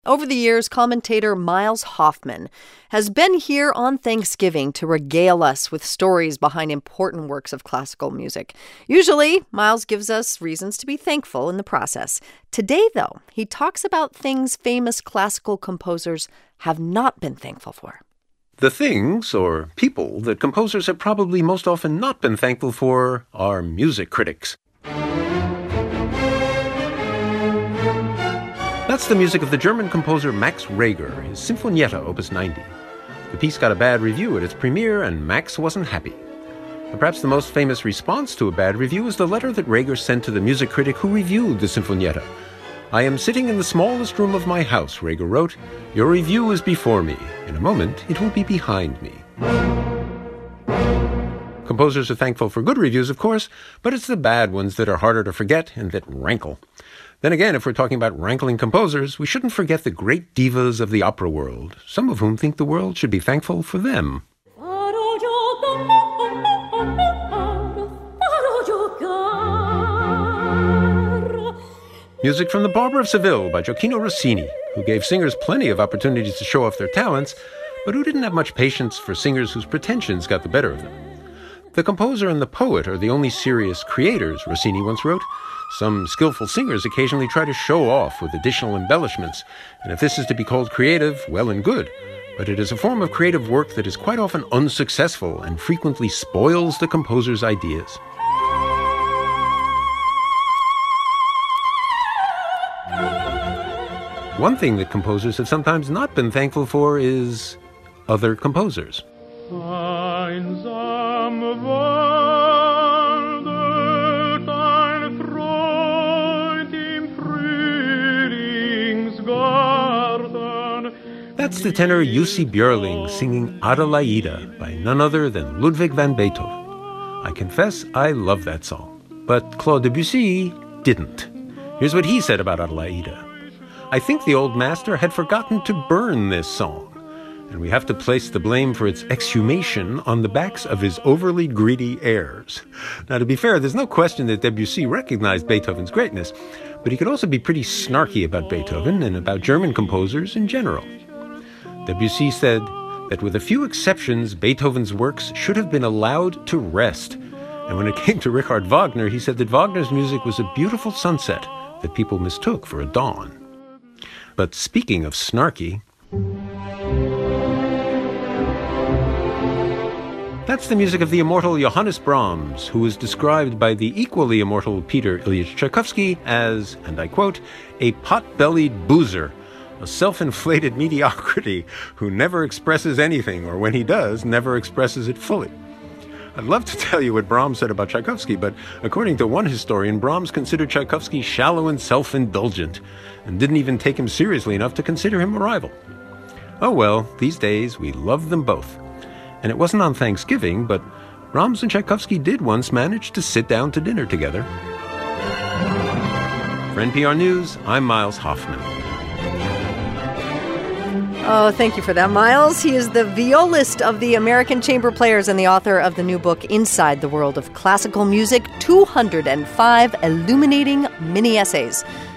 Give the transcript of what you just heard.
Over the years, commentator Miles Hoffman has been here on Thanksgiving to regale us with stories behind important works of classical music. Usually, Miles gives us reasons to be thankful in the process. Today, though, he talks about things famous classical composers have not been thankful for. The things, or people, that composers have probably most often not been thankful for are music critics. That's the music of the German composer Max Reger, his Sinfonietta, Opus 90. The piece got a bad review at its premiere, and Max wasn't happy. And perhaps the most famous response to a bad review is the letter that Reger sent to the music critic who reviewed the Sinfonietta. "I am sitting in the smallest room of my house," Reger wrote. "Your review is before me. In a moment, it will be behind me." Composers are thankful for good reviews, of course, but it's the bad ones that are harder to forget and that rankle. Then again, if we're talking about rankling composers, we shouldn't forget the great divas of the opera world, some of whom think the world should be thankful for them. Music from The Barber of Seville by Gioacchino Rossini, who gave singers plenty of opportunities to show off their talents, but who didn't have much patience for singers whose pretensions got the better of them. The composer and the poet are the only serious creators, Rossini once wrote. Some skillful singers occasionally try to show off with additional embellishments, and if this is to be called creative, well and good. But it is a form of creative work that is quite often unsuccessful and frequently spoils the composer's ideas. One thing that composers have sometimes not been thankful for is other composers. That's the tenor Jussi Björling singing Adelaide by none other than Ludwig van Beethoven. I confess I love that song, but Claude Debussy didn't. Here's what he said about Adelaide. "I think the old master had forgotten to burn this song, and we have to place the blame for its exhumation on the backs of his overly greedy heirs." Now, to be fair, there's no question that Debussy recognized Beethoven's greatness, but he could also be pretty snarky about Beethoven and about German composers in general. Debussy said that with a few exceptions, Beethoven's works should have been allowed to rest. And when it came to Richard Wagner, he said that Wagner's music was a beautiful sunset that people mistook for a dawn. But speaking of snarky, that's the music of the immortal Johannes Brahms, who is described by the equally immortal Peter Ilyich Tchaikovsky as, and I quote, "a pot-bellied boozer, a self-inflated mediocrity who never expresses anything, or when he does, never expresses it fully." I'd love to tell you what Brahms said about Tchaikovsky, but according to one historian, Brahms considered Tchaikovsky shallow and self-indulgent, and didn't even take him seriously enough to consider him a rival. Oh well, these days we love them both. And it wasn't on Thanksgiving, but Brahms and Tchaikovsky did once manage to sit down to dinner together. For NPR News, I'm Miles Hoffman. Oh, thank you for that, Miles. He is the violist of the American Chamber Players and the author of the new book, Inside the World of Classical Music, 205 Illuminating Mini Essays.